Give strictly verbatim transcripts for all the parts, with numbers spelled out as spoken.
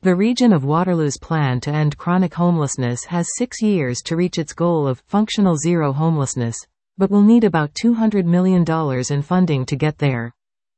The region of Waterloo's plan to end chronic homelessness has six years to reach its goal of functional zero homelessness, but will need about two hundred million dollars in funding to get there.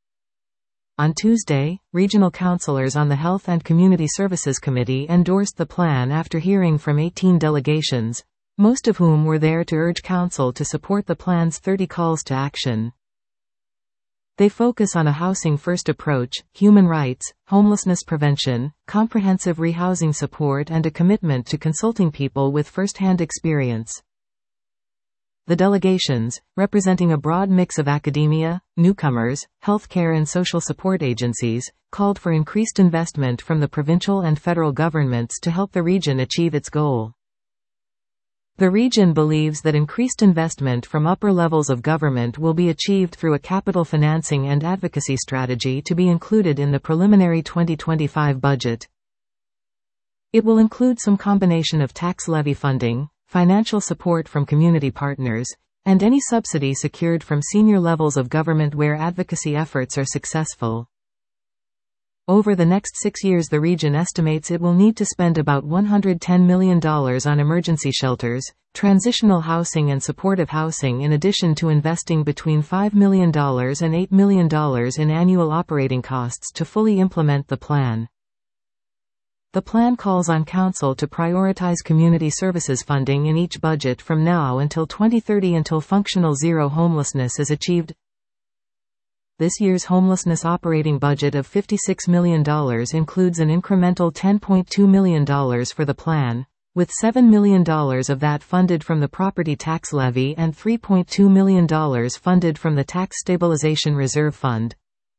On Tuesday, regional councilors on the Health and Community Services Committee endorsed the plan after hearing from eighteen delegations, most of whom were there to urge council to support the plan's thirty calls to action. They focus on a housing-first approach, human rights, homelessness prevention, comprehensive rehousing support and a commitment to consulting people with first-hand experience. The delegations, representing a broad mix of academia, newcomers, healthcare and social support agencies, called for increased investment from the provincial and federal governments to help the region achieve its goal. The region believes that increased investment from upper levels of government will be achieved through a capital financing and advocacy strategy to be included in the preliminary twenty twenty-five budget. It will include some combination of tax levy funding, financial support from community partners, and any subsidy secured from senior levels of government where advocacy efforts are successful. Over the next six years, the region estimates it will need to spend about one hundred ten million dollars on emergency shelters, transitional housing and supportive housing, in addition to investing between five million dollars and eight million dollars in annual operating costs to fully implement the plan. The plan calls on council to prioritize community services funding in each budget from now until twenty thirty until functional zero homelessness is achieved. This year's homelessness operating budget of fifty-six million dollars includes an incremental ten point two million dollars for the plan, with seven million dollars of that funded from the property tax levy and three point two million dollars funded from the Tax Stabilization Reserve Fund.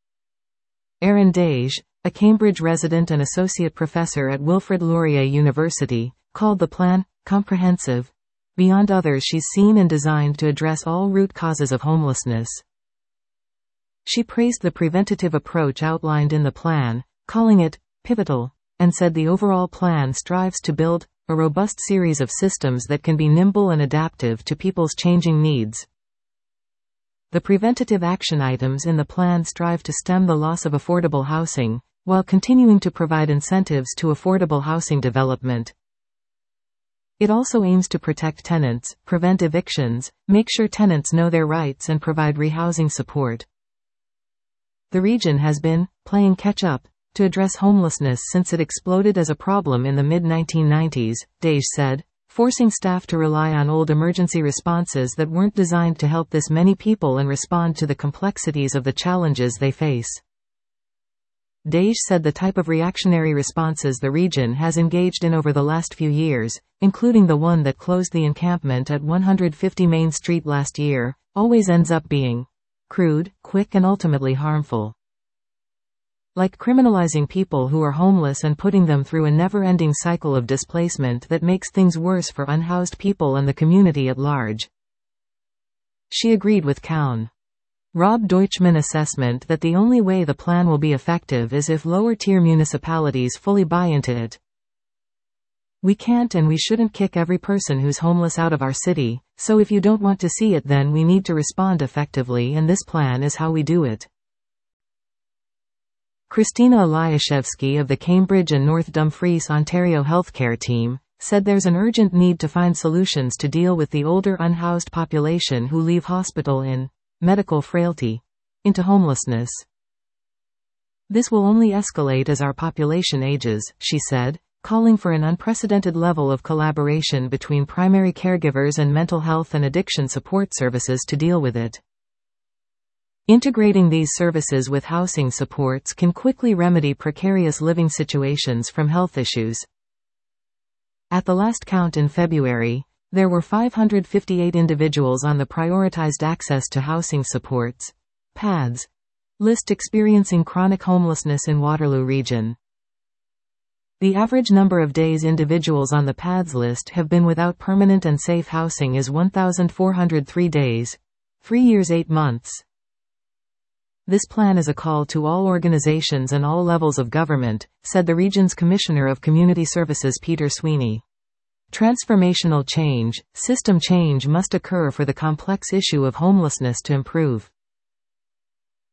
Erin Dage, a Cambridge resident and associate professor at Wilfrid Laurier University, called the plan comprehensive, beyond others she's seen and designed to address all root causes of homelessness. She praised the preventative approach outlined in the plan, calling it pivotal, and said the overall plan strives to build a robust series of systems that can be nimble and adaptive to people's changing needs. The preventative action items in the plan strive to stem the loss of affordable housing, while continuing to provide incentives to affordable housing development. It also aims to protect tenants, prevent evictions, make sure tenants know their rights and provide rehousing support. The region has been playing catch-up to address homelessness since it exploded as a problem in the mid nineteen nineties, Dage said, forcing staff to rely on old emergency responses that weren't designed to help this many people and respond to the complexities of the challenges they face. Dage said the type of reactionary responses the region has engaged in over the last few years, including the one that closed the encampment at one hundred fifty Main Street last year, always ends up being crude, quick and ultimately harmful. Like criminalizing people who are homeless and putting them through a never-ending cycle of displacement that makes things worse for unhoused people and the community at large. She agreed with Cown. Rob Deutschman assessment that the only way the plan will be effective is if lower-tier municipalities fully buy into it. We can't and we shouldn't kick every person who's homeless out of our city, so if you don't want to see it, then we need to respond effectively, and this plan is how we do it. Christina Eliashevsky of the Cambridge and North Dumfries, Ontario healthcare team, said there's an urgent need to find solutions to deal with the older unhoused population who leave hospital in medical frailty into homelessness. This will only escalate as our population ages, she said, calling for an unprecedented level of collaboration between primary caregivers and mental health and addiction support services to deal with it. Integrating these services with housing supports can quickly remedy precarious living situations from health issues. At the last count in February, there were five hundred fifty-eight individuals on the Prioritized Access to Housing Supports (P A D S) list experiencing chronic homelessness in Waterloo region. The average number of days individuals on the P A D S list have been without permanent and safe housing is one thousand four hundred three days, three years eight months. This plan is a call to all organizations and all levels of government, said the region's Commissioner of Community Services Peter Sweeney. Transformational change, system change must occur for the complex issue of homelessness to improve.